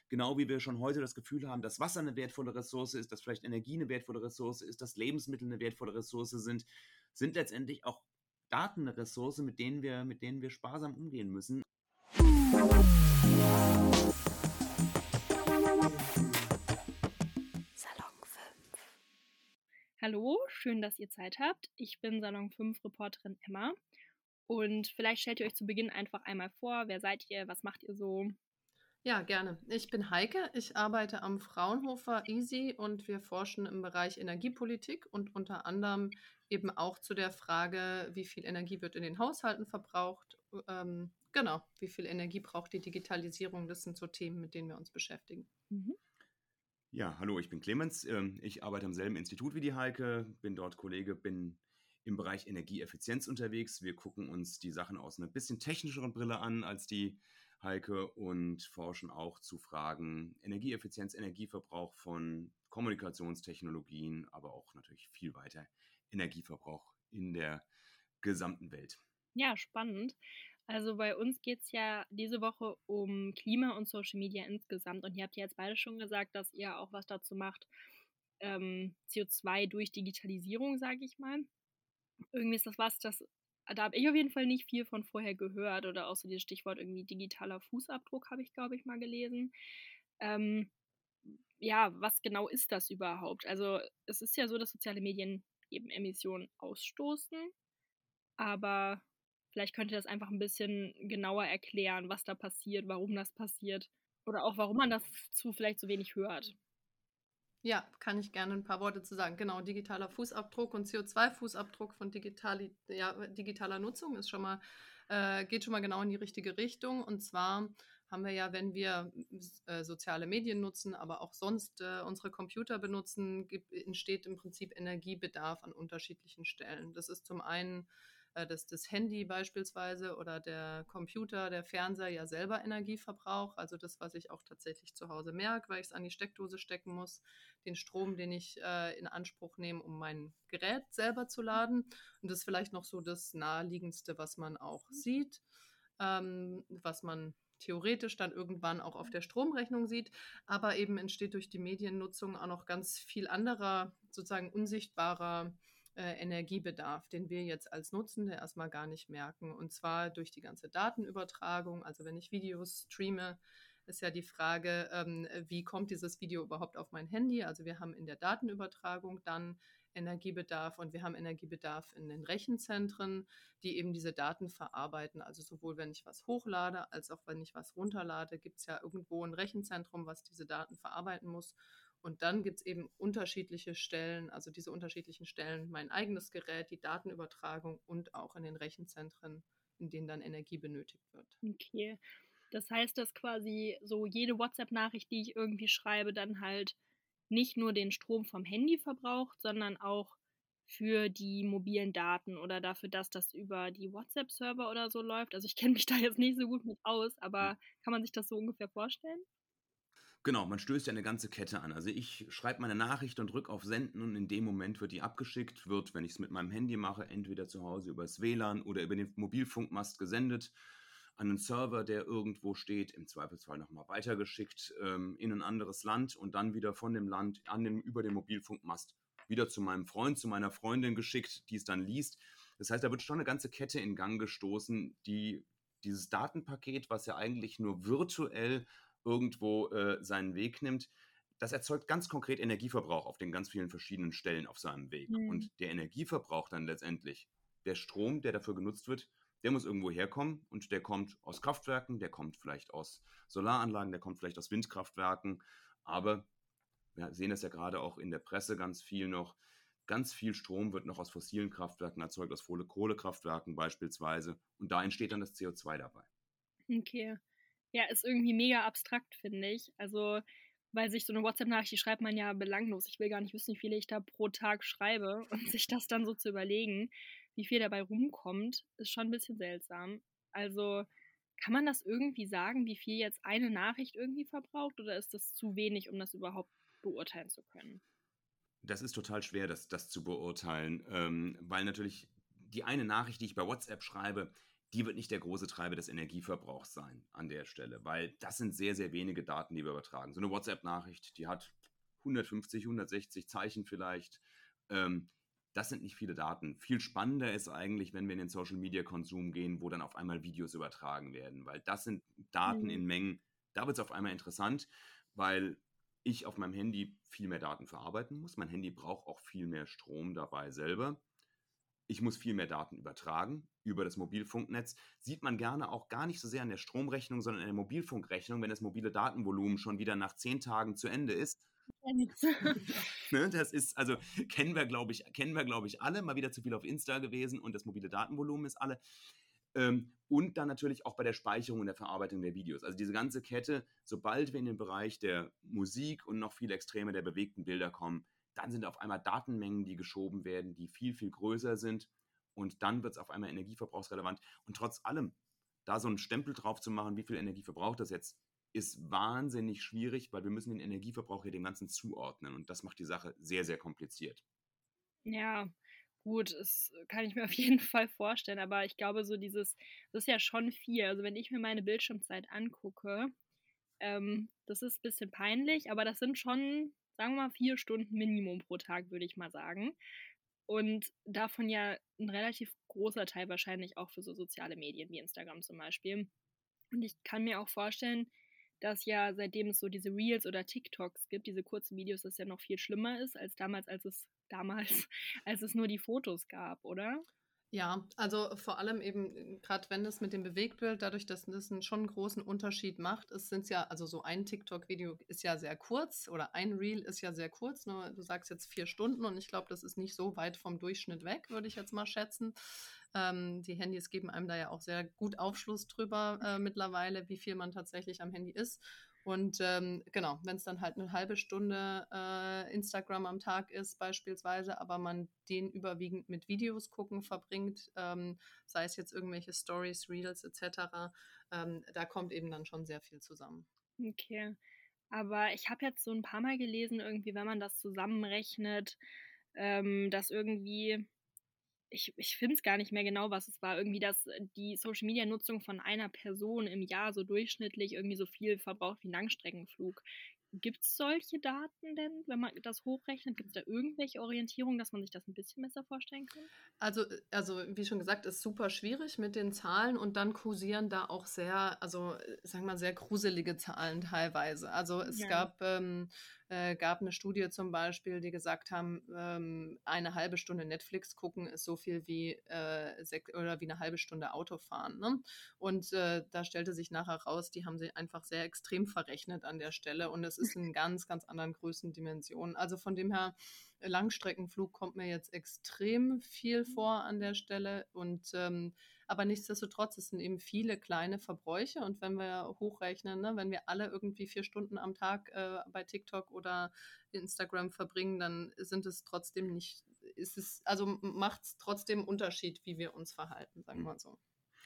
Genau wie wir schon heute das Gefühl haben, dass Wasser eine wertvolle Ressource ist, dass vielleicht Energie eine wertvolle Ressource ist, dass Lebensmittel eine wertvolle Ressource sind letztendlich auch Daten eine Ressource, mit denen wir sparsam umgehen müssen. Salon 5. Hallo, schön, dass ihr Zeit habt. Ich bin Salon 5 Reporterin Emma. Und vielleicht stellt ihr euch zu Beginn einfach einmal vor, wer seid ihr, was macht ihr so? Ja, gerne. Ich bin Heike, ich arbeite am Fraunhofer EASY und wir forschen im Bereich Energiepolitik und unter anderem eben auch zu der Frage, wie viel Energie wird in den Haushalten verbraucht. Genau, wie viel Energie braucht die Digitalisierung? Das sind so Themen, mit denen wir uns beschäftigen. Ja, hallo, ich bin Clemens. Ich arbeite am selben Institut wie die Heike, bin dort Kollege, bin im Bereich Energieeffizienz unterwegs. Wir gucken uns die Sachen aus einer bisschen technischeren Brille an als die Heike und forschen auch zu Fragen Energieeffizienz, Energieverbrauch von Kommunikationstechnologien, aber auch natürlich viel weiter Energieverbrauch in der gesamten Welt. Ja, spannend. Also bei uns geht es ja diese Woche um Klima und Social Media insgesamt. Und ihr habt ja jetzt beide schon gesagt, dass ihr auch was dazu macht, CO2 durch Digitalisierung, sage ich mal. Irgendwie ist das was, da habe ich auf jeden Fall nicht viel von vorher gehört oder auch so dieses Stichwort irgendwie digitaler Fußabdruck habe ich, glaube ich, mal gelesen. Ähm, ja, was genau ist das überhaupt? Also es ist ja so, dass soziale Medien eben Emissionen ausstoßen, aber vielleicht könnt ihr das einfach ein bisschen genauer erklären, was da passiert, warum das passiert oder auch warum man dazu vielleicht so wenig hört. Ja, kann ich gerne ein paar Worte zu sagen. Genau, digitaler Fußabdruck und CO2-Fußabdruck von digitaler Nutzung ist geht schon mal genau in die richtige Richtung. Und zwar haben wir ja, wenn wir soziale Medien nutzen, aber auch sonst unsere Computer benutzen, entsteht im Prinzip Energiebedarf an unterschiedlichen Stellen. Das ist zum einen das Handy beispielsweise oder der Computer, der Fernseher ja selber Energie verbraucht. Also das, was ich auch tatsächlich zu Hause merke, weil ich es an die Steckdose stecken muss, den Strom, den ich in Anspruch nehme, um mein Gerät selber zu laden. Und das ist vielleicht noch so das Naheliegendste, was man auch sieht, was man theoretisch dann irgendwann auch auf der Stromrechnung sieht, aber eben entsteht durch die Mediennutzung auch noch ganz viel anderer, sozusagen unsichtbarer Energiebedarf, den wir jetzt als Nutzende erstmal gar nicht merken. Und zwar durch die ganze Datenübertragung. Also wenn ich Videos streame, ist ja die Frage, wie kommt dieses Video überhaupt auf mein Handy? Also wir haben in der Datenübertragung dann Energiebedarf und wir haben Energiebedarf in den Rechenzentren, die eben diese Daten verarbeiten. Also sowohl wenn ich was hochlade, als auch wenn ich was runterlade, gibt es ja irgendwo ein Rechenzentrum, was diese Daten verarbeiten muss. Und dann gibt es eben unterschiedliche Stellen, also diese unterschiedlichen Stellen, mein eigenes Gerät, die Datenübertragung und auch in den Rechenzentren, in denen dann Energie benötigt wird. Okay. Das heißt, dass quasi so jede WhatsApp-Nachricht, die ich irgendwie schreibe, dann halt nicht nur den Strom vom Handy verbraucht, sondern auch für die mobilen Daten oder dafür, dass das über die WhatsApp-Server oder so läuft. Also ich kenne mich da jetzt nicht so gut mit aus, aber kann man sich das so ungefähr vorstellen? Genau, man stößt ja eine ganze Kette an. Also ich schreibe meine Nachricht und drücke auf Senden und in dem Moment wird die abgeschickt, wird, wenn ich es mit meinem Handy mache, entweder zu Hause übers WLAN oder über den Mobilfunkmast gesendet an einen Server, der irgendwo steht, im Zweifelsfall nochmal weitergeschickt in ein anderes Land und dann wieder von dem Land über den Mobilfunkmast wieder zu meinem Freund, zu meiner Freundin geschickt, die es dann liest. Das heißt, da wird schon eine ganze Kette in Gang gestoßen, die dieses Datenpaket, was ja eigentlich nur virtuell irgendwo seinen Weg nimmt, das erzeugt ganz konkret Energieverbrauch auf den ganz vielen verschiedenen Stellen auf seinem Weg. Und der Energieverbrauch dann letztendlich, der Strom, der dafür genutzt wird, der muss irgendwo herkommen und der kommt aus Kraftwerken, der kommt vielleicht aus Solaranlagen, der kommt vielleicht aus Windkraftwerken, aber wir sehen das ja gerade auch in der Presse ganz viel noch. Ganz viel Strom wird noch aus fossilen Kraftwerken erzeugt, aus Kohlekraftwerken beispielsweise. Und da entsteht dann das CO2 dabei. Okay. Ja, ist irgendwie mega abstrakt, finde ich. Also, weil sich so eine WhatsApp-Nachricht, die schreibt man ja belanglos. Ich will gar nicht wissen, wie viele ich da pro Tag schreibe. Und sich das dann so zu überlegen, wie viel dabei rumkommt, ist schon ein bisschen seltsam. Also, kann man das irgendwie sagen, wie viel jetzt eine Nachricht irgendwie verbraucht? Oder ist das zu wenig, um das überhaupt beurteilen zu können? Das ist total schwer, das zu beurteilen, weil natürlich die eine Nachricht, die ich bei WhatsApp schreibe, die wird nicht der große Treiber des Energieverbrauchs sein an der Stelle, weil das sind sehr, sehr wenige Daten, die wir übertragen. So eine WhatsApp-Nachricht, die hat 150, 160 Zeichen vielleicht. Das sind nicht viele Daten. Viel spannender ist eigentlich, wenn wir in den Social-Media-Konsum gehen, wo dann auf einmal Videos übertragen werden, weil das sind Daten in Mengen. Da wird es auf einmal interessant, weil ich auf meinem Handy viel mehr Daten verarbeiten muss. Mein Handy braucht auch viel mehr Strom dabei selber. Ich muss viel mehr Daten übertragen über das Mobilfunknetz. Sieht man gerne auch gar nicht so sehr an der Stromrechnung, sondern an der Mobilfunkrechnung, wenn das mobile Datenvolumen schon wieder nach 10 Tagen zu Ende ist. Ne, das ist, also kennen wir, glaube ich, alle. Mal wieder zu viel auf Insta gewesen und das mobile Datenvolumen ist alle. Und dann natürlich auch bei der Speicherung und der Verarbeitung der Videos. Also diese ganze Kette, sobald wir in den Bereich der Musik und noch viel extremer der bewegten Bilder kommen, dann sind auf einmal Datenmengen, die geschoben werden, die viel, viel größer sind. Und dann wird es auf einmal energieverbrauchsrelevant. Und trotz allem, da so einen Stempel drauf zu machen, wie viel Energie verbraucht das jetzt, ist wahnsinnig schwierig, weil wir müssen den Energieverbrauch hier dem Ganzen zuordnen. Und das macht die Sache sehr, sehr kompliziert. Ja, gut, das kann ich mir auf jeden Fall vorstellen, aber ich glaube, so das ist ja schon viel. Also wenn ich mir meine Bildschirmzeit angucke, das ist ein bisschen peinlich, aber das sind schon, sagen wir mal, 4 Stunden Minimum pro Tag, würde ich mal sagen. Und davon ja ein relativ großer Teil wahrscheinlich auch für so soziale Medien wie Instagram zum Beispiel. Und ich kann mir auch vorstellen, dass ja seitdem es so diese Reels oder TikToks gibt, diese kurzen Videos, das ja noch viel schlimmer ist als damals, als es nur die Fotos gab, oder? Ja, also vor allem eben, gerade wenn es mit dem Bewegtbild, dadurch, dass das schon einen großen Unterschied macht, es sind ja, also so ein TikTok-Video ist ja sehr kurz oder ein Reel ist ja sehr kurz, nur du sagst jetzt 4 Stunden und ich glaube, das ist nicht so weit vom Durchschnitt weg, würde ich jetzt mal schätzen. Die Handys geben einem da ja auch sehr gut Aufschluss drüber mittlerweile, wie viel man tatsächlich am Handy ist. Und genau, wenn es dann halt eine halbe Stunde Instagram am Tag ist beispielsweise, aber man den überwiegend mit Videos gucken verbringt, sei es jetzt irgendwelche Stories, Reels etc., da kommt eben dann schon sehr viel zusammen. Okay. Aber ich habe jetzt so ein paar Mal gelesen, irgendwie, wenn man das zusammenrechnet, dass irgendwie, ich finde es gar nicht mehr genau, was es war, irgendwie, dass die Social-Media-Nutzung von einer Person im Jahr so durchschnittlich irgendwie so viel verbraucht wie ein Langstreckenflug. Gibt es solche Daten denn, wenn man das hochrechnet? Gibt es da irgendwelche Orientierung, dass man sich das ein bisschen besser vorstellen kann? Also wie schon gesagt, ist super schwierig mit den Zahlen und dann kursieren da auch sehr, also sagen wir mal, sehr gruselige Zahlen teilweise. Also es Ja. gab eine Studie zum Beispiel, die gesagt haben, eine halbe Stunde Netflix gucken ist so viel wie oder wie eine halbe Stunde Autofahren. Ne? Und da stellte sich nachher raus, die haben sich einfach sehr extrem verrechnet an der Stelle und es ist in ganz, ganz anderen Größendimensionen. Also von dem her, Langstreckenflug kommt mir jetzt extrem viel vor an der Stelle und aber nichtsdestotrotz, es sind eben viele kleine Verbräuche und wenn wir hochrechnen, ne, wenn wir alle irgendwie 4 Stunden am Tag bei TikTok oder Instagram verbringen, dann sind es trotzdem nicht, also macht es trotzdem Unterschied, wie wir uns verhalten, sagen wir mal so.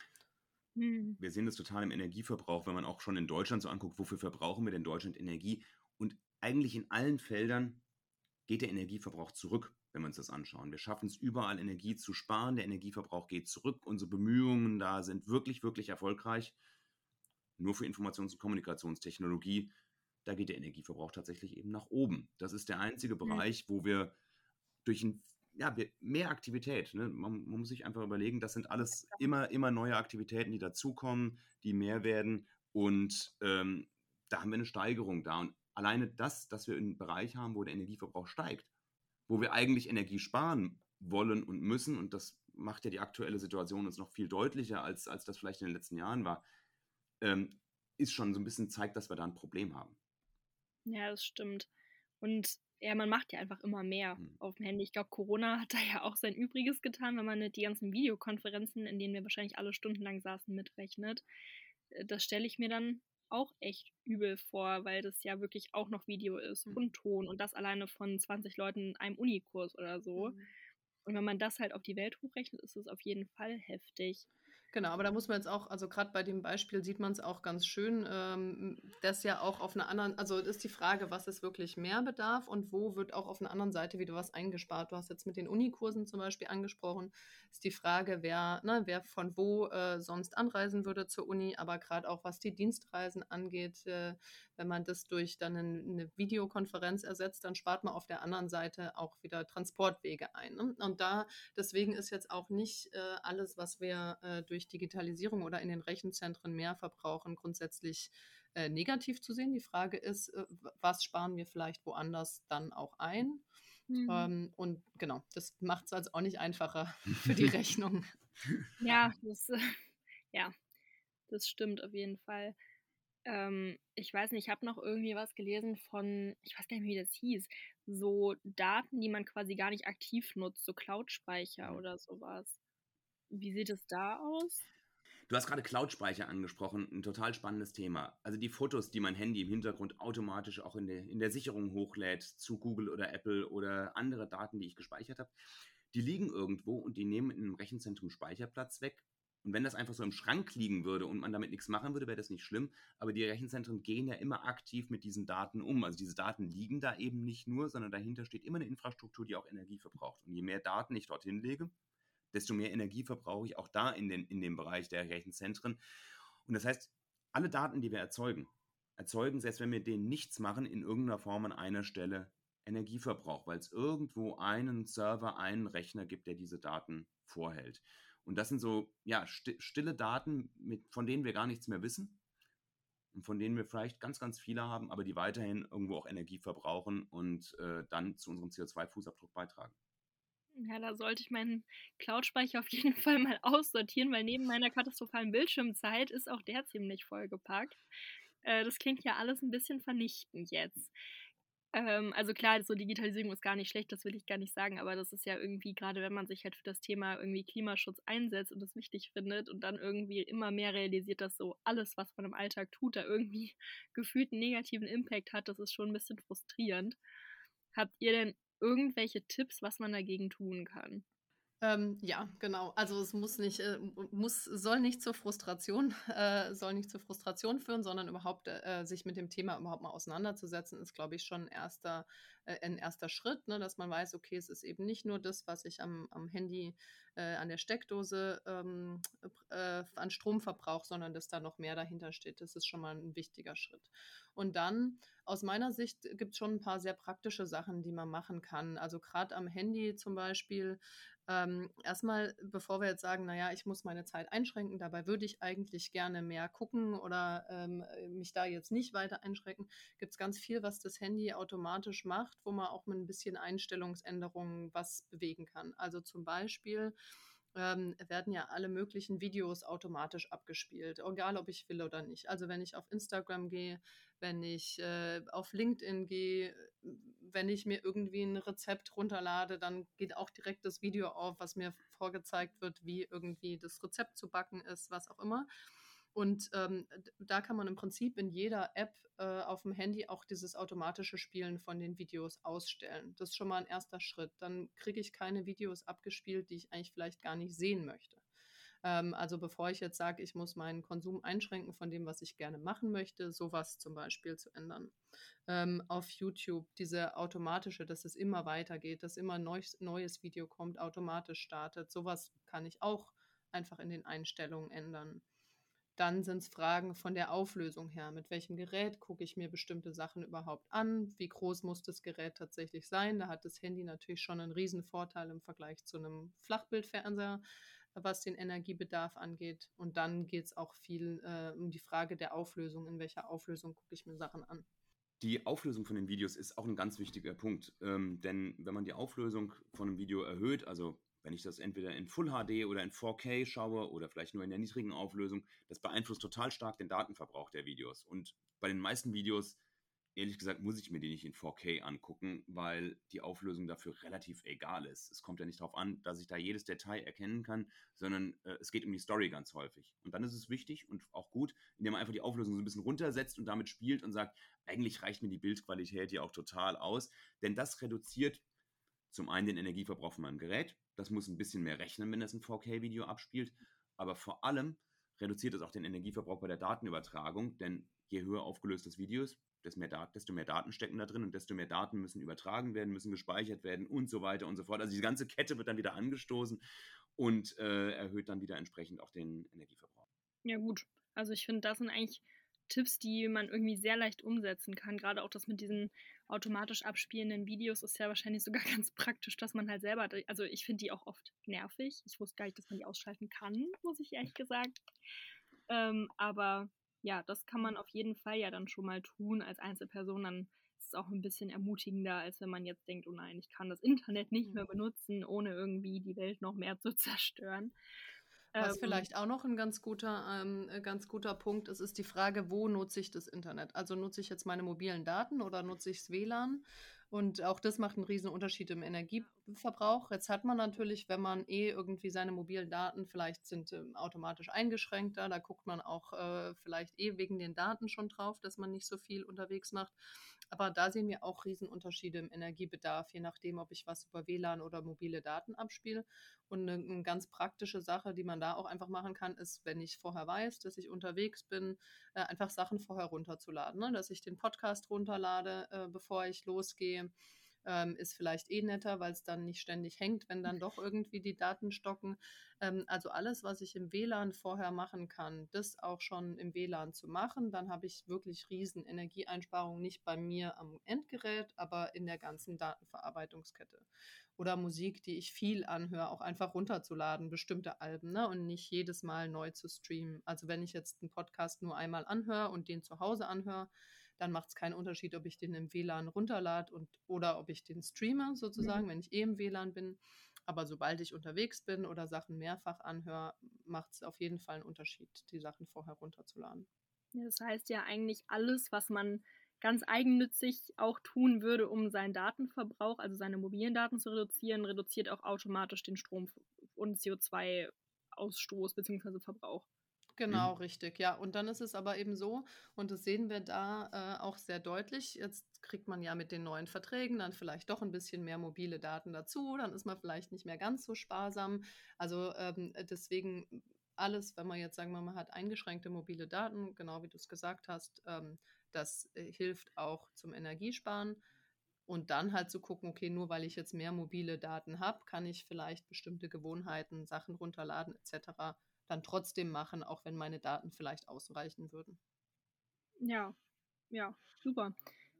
Wir sehen das total im Energieverbrauch, wenn man auch schon in Deutschland so anguckt, wofür verbrauchen wir denn in Deutschland Energie? Und eigentlich in allen Feldern geht der Energieverbrauch zurück, wenn wir uns das anschauen. Wir schaffen es überall, Energie zu sparen. Der Energieverbrauch geht zurück. Unsere Bemühungen da sind wirklich, wirklich erfolgreich. Nur für Informations- und Kommunikationstechnologie, da geht der Energieverbrauch tatsächlich eben nach oben. Das ist der einzige Bereich, wo wir durch mehr Aktivität, ne? Man muss sich einfach überlegen, das sind alles immer neue Aktivitäten, die dazukommen, die mehr werden und da haben wir eine Steigerung da. Und alleine das, dass wir einen Bereich haben, wo der Energieverbrauch steigt, wo wir eigentlich Energie sparen wollen und müssen, und das macht ja die aktuelle Situation uns noch viel deutlicher, als das vielleicht in den letzten Jahren war, ist schon so ein bisschen zeigt, dass wir da ein Problem haben. Ja, das stimmt. Und ja, man macht ja einfach immer mehr auf dem Handy. Ich glaube, Corona hat da ja auch sein Übriges getan, wenn man nicht die ganzen Videokonferenzen, in denen wir wahrscheinlich alle stundenlang saßen, mitrechnet. Das stelle ich mir dann auch echt übel vor, weil das ja wirklich auch noch Video ist und Ton und das alleine von 20 Leuten in einem Unikurs oder so. Und wenn man das halt auf die Welt hochrechnet, ist es auf jeden Fall heftig. Genau, aber da muss man jetzt auch, also gerade bei dem Beispiel sieht man es auch ganz schön, dass ja auch auf einer anderen, also das ist die Frage, was ist wirklich Mehrbedarf und wo wird auch auf einer anderen Seite wieder was eingespart. Du hast jetzt mit den Unikursen zum Beispiel angesprochen, ist die Frage, wer von wo sonst anreisen würde zur Uni, aber gerade auch was die Dienstreisen angeht, wenn man das durch dann eine Videokonferenz ersetzt, dann spart man auf der anderen Seite auch wieder Transportwege ein. Ne? Und deswegen ist jetzt auch nicht alles, was wir durch Digitalisierung oder in den Rechenzentren mehr verbrauchen, grundsätzlich negativ zu sehen. Die Frage ist, was sparen wir vielleicht woanders dann auch ein? Mhm. Und genau, das macht es also auch nicht einfacher für die Rechnung. Ja, ja, das stimmt auf jeden Fall. Ich weiß nicht, ich habe noch irgendwie was gelesen von, ich weiß gar nicht mehr, wie das hieß, so Daten, die man quasi gar nicht aktiv nutzt, so Cloud-Speicher oder sowas. Wie sieht es da aus? Du hast gerade Cloud-Speicher angesprochen, ein total spannendes Thema. Also die Fotos, die mein Handy im Hintergrund automatisch auch in der Sicherung hochlädt zu Google oder Apple oder andere Daten, die ich gespeichert habe, die liegen irgendwo und die nehmen in einem Rechenzentrum Speicherplatz weg. Und wenn das einfach so im Schrank liegen würde und man damit nichts machen würde, wäre das nicht schlimm. Aber die Rechenzentren gehen ja immer aktiv mit diesen Daten um. Also diese Daten liegen da eben nicht nur, sondern dahinter steht immer eine Infrastruktur, die auch Energie verbraucht. Und je mehr Daten ich dorthin lege, desto mehr Energie verbrauche ich auch da in dem Bereich der Rechenzentren. Und das heißt, alle Daten, die wir erzeugen, selbst wenn wir denen nichts machen, in irgendeiner Form an einer Stelle Energieverbrauch, weil es irgendwo einen Server, einen Rechner gibt, der diese Daten vorhält. Und das sind so ja, stille Daten, von denen wir gar nichts mehr wissen und von denen wir vielleicht ganz, ganz viele haben, aber die weiterhin irgendwo auch Energie verbrauchen und dann zu unserem CO2-Fußabdruck beitragen. Ja, da sollte ich meinen Cloud-Speicher auf jeden Fall mal aussortieren, weil neben meiner katastrophalen Bildschirmzeit ist auch der ziemlich vollgepackt. Das klingt ja alles ein bisschen vernichtend jetzt. Also klar, so Digitalisierung ist gar nicht schlecht, das will ich gar nicht sagen, aber das ist ja irgendwie, gerade wenn man sich halt für das Thema irgendwie Klimaschutz einsetzt und das wichtig findet und dann irgendwie immer mehr realisiert, dass so alles, was man im Alltag tut, da irgendwie gefühlt einen negativen Impact hat, das ist schon ein bisschen frustrierend. Habt ihr denn irgendwelche Tipps, was man dagegen tun kann? Ja, genau. Also es soll nicht zur Frustration, soll nicht zur Frustration führen, sondern überhaupt sich mit dem Thema überhaupt mal auseinanderzusetzen, ist, glaube ich, schon ein erster Schritt, ne, dass man weiß, okay, es ist eben nicht nur das, was ich am Handy an der Steckdose an Strom verbrauche, sondern dass da noch mehr dahinter steht. Das ist schon mal ein wichtiger Schritt. Und dann aus meiner Sicht gibt es schon ein paar sehr praktische Sachen, die man machen kann. Also gerade am Handy zum Beispiel. Erstmal, bevor wir jetzt sagen, naja, ich muss meine Zeit einschränken, dabei würde ich eigentlich gerne mehr gucken oder mich da jetzt nicht weiter einschränken, gibt es ganz viel, was das Handy automatisch macht, wo man auch mit ein bisschen Einstellungsänderungen was bewegen kann. Also zum Beispiel werden ja alle möglichen Videos automatisch abgespielt, egal ob ich will oder nicht. Also wenn ich auf Instagram gehe, wenn ich auf LinkedIn gehe, wenn ich mir irgendwie ein Rezept runterlade, dann geht auch direkt das Video auf, was mir vorgezeigt wird, wie irgendwie das Rezept zu backen ist, was auch immer. Und da kann man im Prinzip in jeder App auf dem Handy auch dieses automatische Spielen von den Videos ausstellen. Das ist schon mal ein erster Schritt. Dann kriege ich keine Videos abgespielt, die ich eigentlich vielleicht gar nicht sehen möchte. Also bevor ich jetzt sage, ich muss meinen Konsum einschränken von dem, was ich gerne machen möchte, sowas zum Beispiel zu ändern. Auf YouTube diese automatische, dass es immer weitergeht, dass immer ein neues Video kommt, automatisch startet. Sowas kann ich auch einfach in den Einstellungen ändern. Dann sind es Fragen von der Auflösung her. Mit welchem Gerät gucke ich mir bestimmte Sachen überhaupt an? Wie groß muss das Gerät tatsächlich sein? Da hat das Handy natürlich schon einen riesen Vorteil im Vergleich zu einem Flachbildfernseher, was den Energiebedarf angeht. Und dann geht es auch viel um die Frage der Auflösung. In welcher Auflösung gucke ich mir Sachen an? Die Auflösung von den Videos ist auch ein ganz wichtiger Punkt, denn wenn man die Auflösung von einem Video erhöht, also wenn ich das entweder in Full HD oder in 4K schaue oder vielleicht nur in der niedrigen Auflösung, das beeinflusst total stark den Datenverbrauch der Videos. Und bei den meisten Videos, ehrlich gesagt, muss ich mir die nicht in 4K angucken, weil die Auflösung dafür relativ egal ist. Es kommt ja nicht darauf an, dass ich da jedes Detail erkennen kann, sondern es geht um die Story ganz häufig. Und dann ist es wichtig und auch gut, indem man einfach die Auflösung so ein bisschen runtersetzt und damit spielt und sagt, eigentlich reicht mir die Bildqualität ja auch total aus, denn das reduziert zum einen den Energieverbrauch von meinem Gerät. Das muss ein bisschen mehr rechnen, wenn das ein 4K-Video abspielt. aber vor allem reduziert es auch den Energieverbrauch bei der Datenübertragung, denn je höher aufgelöst das Video ist, desto mehr Daten stecken da drin und desto mehr Daten müssen übertragen werden, müssen gespeichert werden und so weiter und so fort. Also die ganze Kette wird dann wieder angestoßen und erhöht dann wieder entsprechend auch den Energieverbrauch. Ja gut, also ich finde, das sind eigentlich Tipps, die man irgendwie sehr leicht umsetzen kann. Gerade auch das mit diesen automatisch abspielenden Videos ist ja wahrscheinlich sogar ganz praktisch, dass man halt selber, also ich finde die auch oft nervig. Ich wusste gar nicht, dass man die ausschalten kann, muss ich ehrlich gesagt. Aber ja, das kann man auf jeden Fall ja dann schon mal tun als Einzelperson. Dann ist es auch ein bisschen ermutigender, als wenn man jetzt denkt, oh nein, ich kann das Internet nicht mehr benutzen, ohne irgendwie die Welt noch mehr zu zerstören. Was vielleicht auch noch ein ganz guter Punkt ist, ist die Frage, wo nutze ich das Internet? Also nutze ich jetzt meine mobilen Daten oder nutze ich das WLAN? Und auch das macht einen riesen Unterschied im Energieverbrauch. Jetzt hat man natürlich, wenn man irgendwie seine mobilen Daten vielleicht sind automatisch eingeschränkter, da guckt man auch vielleicht wegen den Daten schon drauf, dass man nicht so viel unterwegs macht. Aber da sehen wir auch Riesenunterschiede im Energiebedarf, je nachdem, ob ich was über WLAN oder mobile Daten abspiele. Und eine ganz praktische Sache, die man da auch einfach machen kann, ist, wenn ich vorher weiß, dass ich unterwegs bin, einfach Sachen vorher runterzuladen. Ne? Dass ich den Podcast runterlade, bevor ich losgehe. Ist vielleicht netter, weil es dann nicht ständig hängt, wenn dann doch irgendwie die Daten stocken. Also alles, was ich im WLAN vorher machen kann, das auch schon im WLAN zu machen, dann habe ich wirklich riesen Energieeinsparungen, nicht bei mir am Endgerät, aber in der ganzen Datenverarbeitungskette. Oder Musik, die ich viel anhöre, auch einfach runterzuladen, bestimmte Alben, ne? Und nicht jedes Mal neu zu streamen. Also wenn ich jetzt einen Podcast nur einmal anhöre und den zu Hause anhöre, dann macht es keinen Unterschied, ob ich den im WLAN runterlade oder ob ich den streame, sozusagen, wenn ich im WLAN bin. Aber sobald ich unterwegs bin oder Sachen mehrfach anhöre, macht es auf jeden Fall einen Unterschied, die Sachen vorher runterzuladen. Ja, das heißt ja eigentlich alles, was man ganz eigennützig auch tun würde, um seinen Datenverbrauch, also seine mobilen Daten zu reduzieren, reduziert auch automatisch den Strom- und CO2-Ausstoß bzw. Verbrauch. Genau, richtig, ja. Und dann ist es aber eben so, und das sehen wir da auch sehr deutlich, jetzt kriegt man ja mit den neuen Verträgen dann vielleicht doch ein bisschen mehr mobile Daten dazu, dann ist man vielleicht nicht mehr ganz so sparsam. Also deswegen alles, wenn man jetzt sagen wir mal, man hat eingeschränkte mobile Daten, genau wie du es gesagt hast, das hilft auch zum Energiesparen. Und dann halt zu gucken, okay, nur weil ich jetzt mehr mobile Daten habe, kann ich vielleicht bestimmte Gewohnheiten, Sachen runterladen etc. dann trotzdem machen, auch wenn meine Daten vielleicht ausreichen würden. Ja, super.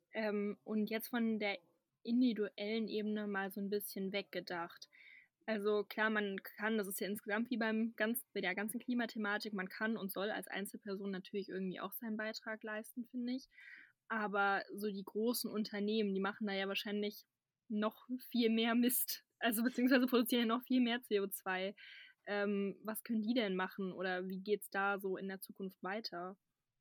Und jetzt von der individuellen Ebene mal so ein bisschen weggedacht. Also klar, man kann, das ist ja insgesamt wie bei der ganzen Klimathematik, man kann und soll als Einzelperson natürlich irgendwie auch seinen Beitrag leisten, finde ich. Aber so die großen Unternehmen, die machen da ja wahrscheinlich noch viel mehr Mist. Also beziehungsweise produzieren ja noch viel mehr CO2. Was können die denn machen oder wie geht es da so in der Zukunft weiter?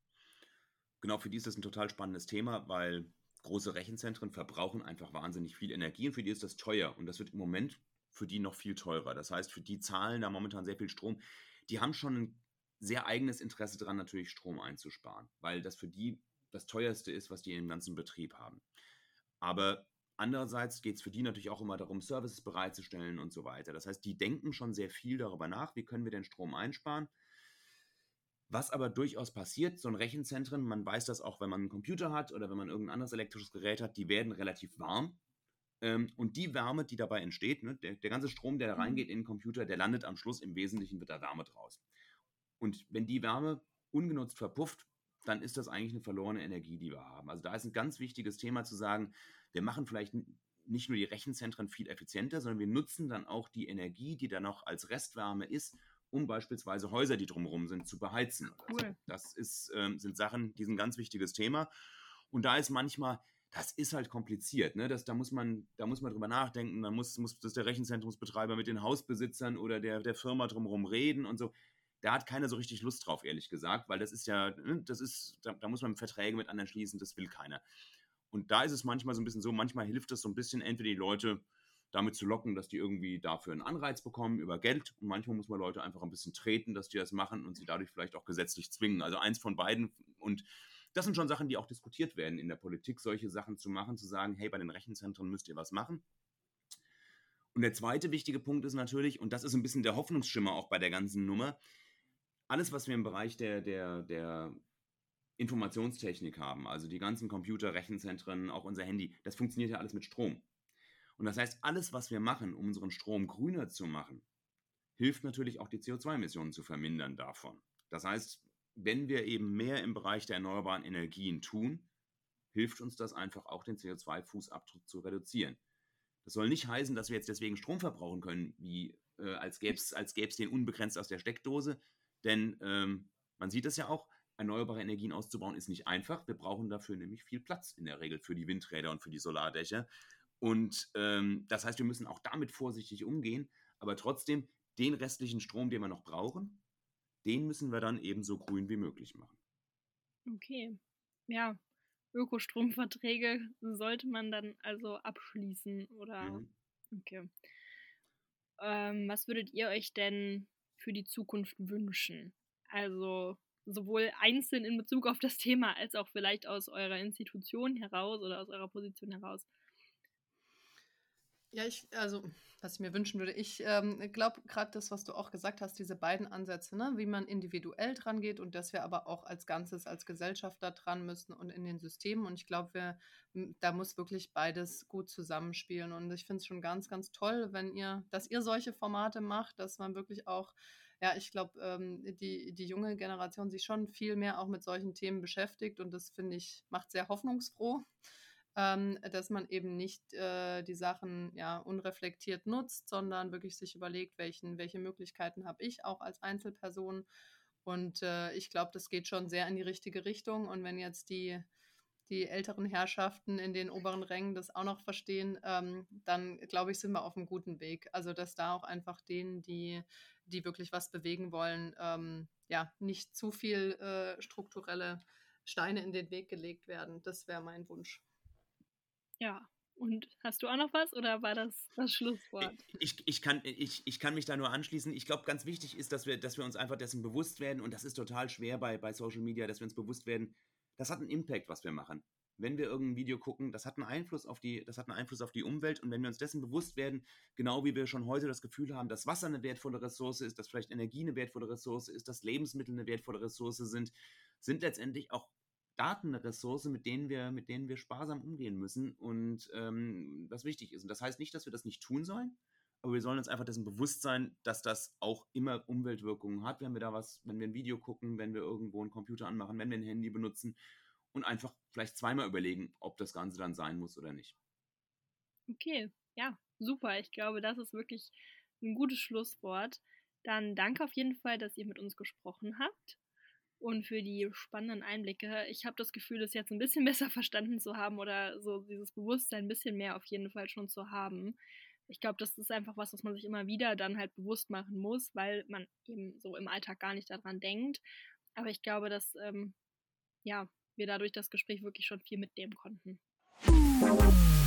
Genau, für die ist das ein total spannendes Thema, weil große Rechenzentren verbrauchen einfach wahnsinnig viel Energie und für die ist das teuer und das wird im Moment für die noch viel teurer. Das heißt, für die zahlen da momentan sehr viel Strom. Die haben schon ein sehr eigenes Interesse daran, natürlich Strom einzusparen, weil das für die das teuerste ist, was die im ganzen Betrieb haben. Aber andererseits geht es für die natürlich auch immer darum, Services bereitzustellen und so weiter. Das heißt, die denken schon sehr viel darüber nach, wie können wir den Strom einsparen. Was aber durchaus passiert, so ein Rechenzentren, man weiß das auch, wenn man einen Computer hat oder wenn man irgendein anderes elektrisches Gerät hat, die werden relativ warm. Und die Wärme, die dabei entsteht, ne, der ganze Strom, der da reingeht in den Computer, der landet am Schluss im Wesentlichen mit der Wärme draus. Und wenn die Wärme ungenutzt verpufft, dann ist das eigentlich eine verlorene Energie, die wir haben. Also da ist ein ganz wichtiges Thema zu sagen, wir machen vielleicht nicht nur die Rechenzentren viel effizienter, sondern wir nutzen dann auch die Energie, die da noch als Restwärme ist, um beispielsweise Häuser, die drumherum sind, zu beheizen. Cool. Das sind Sachen, die sind ein ganz wichtiges Thema. Und da ist manchmal, das ist halt kompliziert, ne? Da muss man drüber nachdenken, dann muss das der Rechenzentrumsbetreiber mit den Hausbesitzern oder der Firma drumherum reden und so. Da hat keiner so richtig Lust drauf, ehrlich gesagt, weil das ist ja, da muss man Verträge mit anderen schließen, das will keiner. Und da ist es manchmal so ein bisschen so, manchmal hilft es so ein bisschen, entweder die Leute damit zu locken, dass die irgendwie dafür einen Anreiz bekommen über Geld und manchmal muss man Leute einfach ein bisschen treten, dass die das machen und sie dadurch vielleicht auch gesetzlich zwingen. Also eins von beiden und das sind schon Sachen, die auch diskutiert werden in der Politik, solche Sachen zu machen, zu sagen, hey, bei den Rechenzentren müsst ihr was machen. Und der zweite wichtige Punkt ist natürlich, und das ist ein bisschen der Hoffnungsschimmer auch bei der ganzen Nummer, alles, was wir im Bereich der Informationstechnik haben, also die ganzen Computer, Rechenzentren, auch unser Handy, das funktioniert ja alles mit Strom. Und das heißt, alles, was wir machen, um unseren Strom grüner zu machen, hilft natürlich auch die CO2-Emissionen zu vermindern davon. Das heißt, wenn wir eben mehr im Bereich der erneuerbaren Energien tun, hilft uns das einfach auch, den CO2-Fußabdruck zu reduzieren. Das soll nicht heißen, dass wir jetzt deswegen Strom verbrauchen können, wie als gäbe es den unbegrenzt aus der Steckdose. Denn man sieht es ja auch, erneuerbare Energien auszubauen ist nicht einfach. Wir brauchen dafür nämlich viel Platz in der Regel für die Windräder und für die Solardächer. Und das heißt, wir müssen auch damit vorsichtig umgehen. Aber trotzdem, den restlichen Strom, den wir noch brauchen, den müssen wir dann eben so grün wie möglich machen. Okay, ja. Ökostromverträge sollte man dann also abschließen, oder? Okay. Was würdet ihr euch denn für die Zukunft wünschen? Also sowohl einzeln in Bezug auf das Thema, als auch vielleicht aus eurer Institution heraus oder aus eurer Position heraus. Ja, was ich mir wünschen würde, ich glaube gerade das, was du auch gesagt hast, diese beiden Ansätze, ne, wie man individuell dran geht und dass wir aber auch als Ganzes, als Gesellschaft da dran müssen und in den Systemen. Und ich glaube, da muss wirklich beides gut zusammenspielen. Und ich finde es schon ganz, ganz toll, dass ihr solche Formate macht, dass man wirklich auch, ja, ich glaube, die junge Generation sich schon viel mehr auch mit solchen Themen beschäftigt. Und das, finde ich, macht sehr hoffnungsfroh, dass man eben nicht die Sachen ja unreflektiert nutzt, sondern wirklich sich überlegt, welche Möglichkeiten habe ich auch als Einzelperson. Und ich glaube, das geht schon sehr in die richtige Richtung. Und wenn jetzt die älteren Herrschaften in den oberen Rängen das auch noch verstehen, dann glaube ich, sind wir auf einem guten Weg. Also, dass da auch einfach denen, die wirklich was bewegen wollen, ja, nicht zu viel strukturelle Steine in den Weg gelegt werden. Das wäre mein Wunsch. Ja, und hast du auch noch was oder war das das Schlusswort? Ich kann mich da nur anschließen. Ich glaube, ganz wichtig ist, dass wir uns einfach dessen bewusst werden, und das ist total schwer bei Social Media, dass wir uns bewusst werden, das hat einen Impact, was wir machen. Wenn wir irgendein Video gucken, das hat einen Einfluss auf die Umwelt, und wenn wir uns dessen bewusst werden, genau wie wir schon heute das Gefühl haben, dass Wasser eine wertvolle Ressource ist, dass vielleicht Energie eine wertvolle Ressource ist, dass Lebensmittel eine wertvolle Ressource sind letztendlich auch Daten eine Ressource, mit denen wir sparsam umgehen müssen und was wichtig ist. Und das heißt nicht, dass wir das nicht tun sollen, aber wir sollen uns einfach dessen bewusst sein, dass das auch immer Umweltwirkungen hat, wenn wir ein Video gucken, wenn wir irgendwo einen Computer anmachen, wenn wir ein Handy benutzen, und einfach vielleicht zweimal überlegen, ob das Ganze dann sein muss oder nicht. Okay, ja, super. Ich glaube, das ist wirklich ein gutes Schlusswort. Dann danke auf jeden Fall, dass ihr mit uns gesprochen habt und für die spannenden Einblicke. Ich habe das Gefühl, das jetzt ein bisschen besser verstanden zu haben oder so dieses Bewusstsein ein bisschen mehr auf jeden Fall schon zu haben. Ich glaube, das ist einfach was man sich immer wieder dann halt bewusst machen muss, weil man eben so im Alltag gar nicht daran denkt. Aber ich glaube, dass ja, wir dadurch das Gespräch wirklich schon viel mitnehmen konnten.